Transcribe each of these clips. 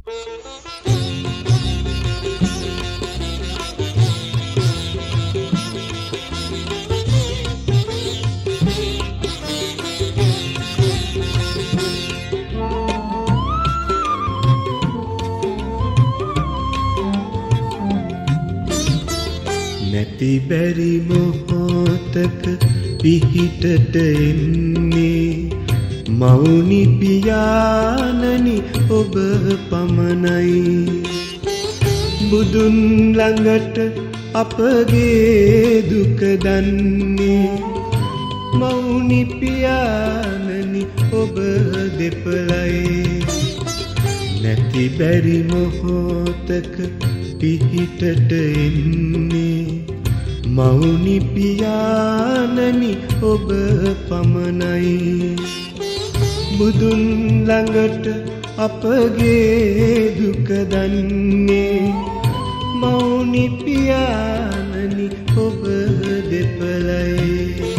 නැති බැරි මොහොතක පිහිටට එන්නේ මෞනි පියාණනි ඔබ පමණයි. බුදුන් ළඟට අපගේ දුක දන්නේ මෞනි පියාණනි ඔබ දෙපළයි. නැති බැරි මොහොතක පිහිටට එන්නේ මෞනි පියාණනි ඔබ පමණයි. බුදුන් ළඟට අපගේ දුක දන්නේ මෞනි පියාණනි ඔබ දෙපළයි.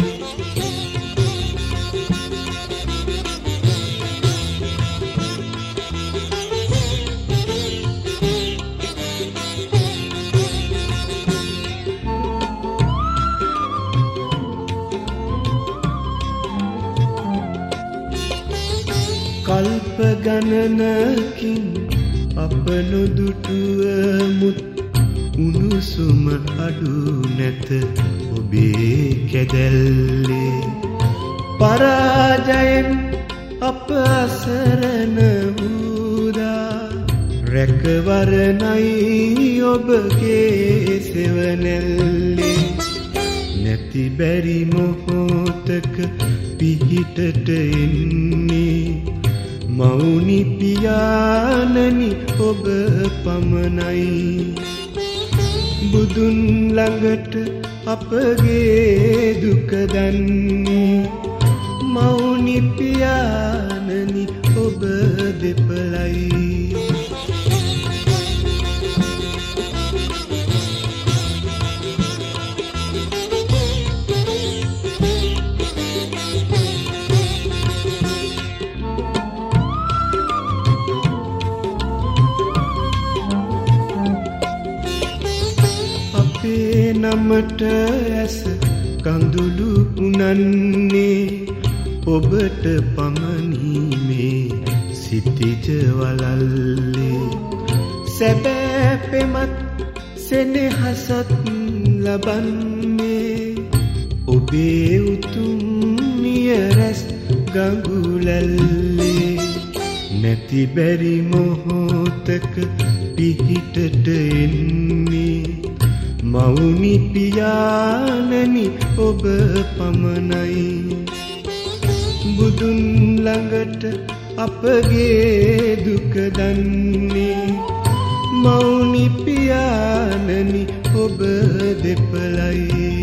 කල්ප ගණනකින් අප නොදුටුවමුත් උණුසුම අඩු නැත ඔබේ කැදැල්ලේ. පරාජයෙන් අප අසරණ වූදා රැකවරණයි ඔබගේ සෙවණැල්ලේ. නැති බැරි මොහොතක පිහිටට එන්නේ මෞනි පියාණනි ඔබ පමණයි. බුදුන් ළඟට අපගේ දුක දන්නේ මෞනි පියාණනි ඔබ දෙපළයි. නමට ඇස කඳුළු පුනන්නේ ඔබට පමණීමේ සිතිජ වලල්ලේ. සැබෑ පෙමත් සෙනෙහසත් ලබන්නේ ඔබේ උතුම් නියරැස් ගඟුලැල්ලේ. නැති බැරි මොහොතක පිහිටට එන්නේ මෞනි පියාණනි ඔබ පමණයි. බුදුන් ළඟට අපගේ දුක දන්නේ මෞනි පියාණනි ඔබ දෙපළයි.